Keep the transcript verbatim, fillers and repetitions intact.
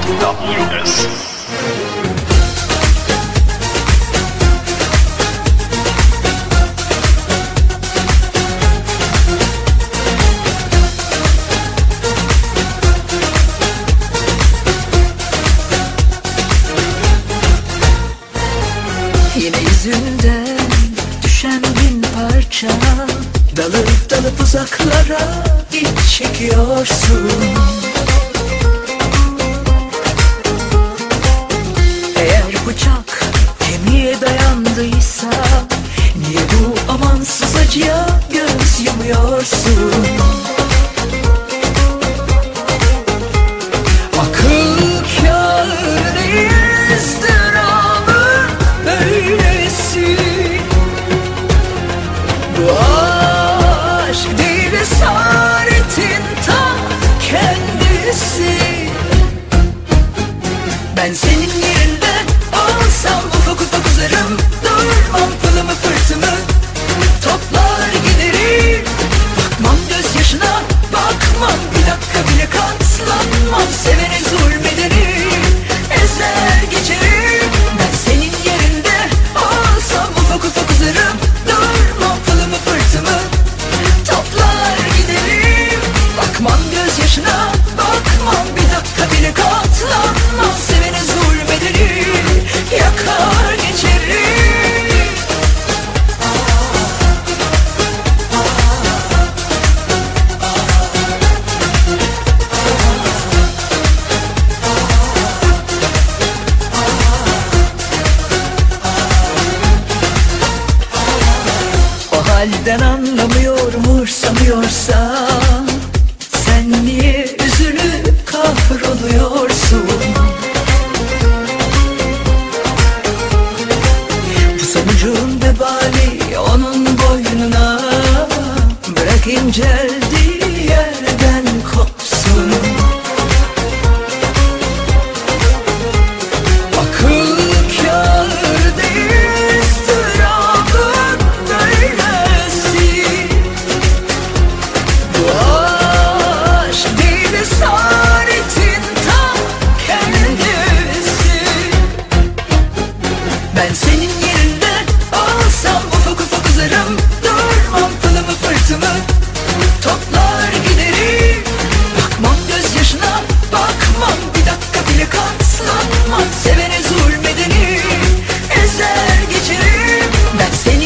W S. Yine yüzünden düşen bin parça, dalıp dalıp uzaklara iç çekiyorsun. Eğer bıçak kemiğe dayandıysa, niye bu amansız acıya göz yumuyorsun? Akıl kâr değil ızdırabı böylesi. Bu aşk değil esaretin ta kendisi. Ben senin yerinde olsam ufak ufak uzarım, durmam pılımı fırtımı, toplar giderim. Bakmam gözyaşına, bakmam bir dakika bile katlanmam, sevene zulmederim, ezer geçerim. Ben senin yerinde olsam ufak ufak uzarım, durmam pılımı fırtımı, toplar giderim. Bakmam gözyaşına, bakmam bir dakika bile katlanmam, sevene zulmederim, yakar geçerim. O halden anlamıyor, umursamıyorsan, sen niye üzülüp kahroluyorsun? Bu sonucun vebali onun boynuna, bırak inceldiği yerden kopsun. Akıl kâr değil ızdırabın böylesi. Bu aşk değil esaretin ta kendisi. Ben senin yerinde olsam ufak ufak uzarım, durmam pılımı fırtımı, toplar giderim. Bakmam gözyaşına, bakmam bir dakika bile katlanmam, sevene zulmederim, ezer geçerim. Ben senin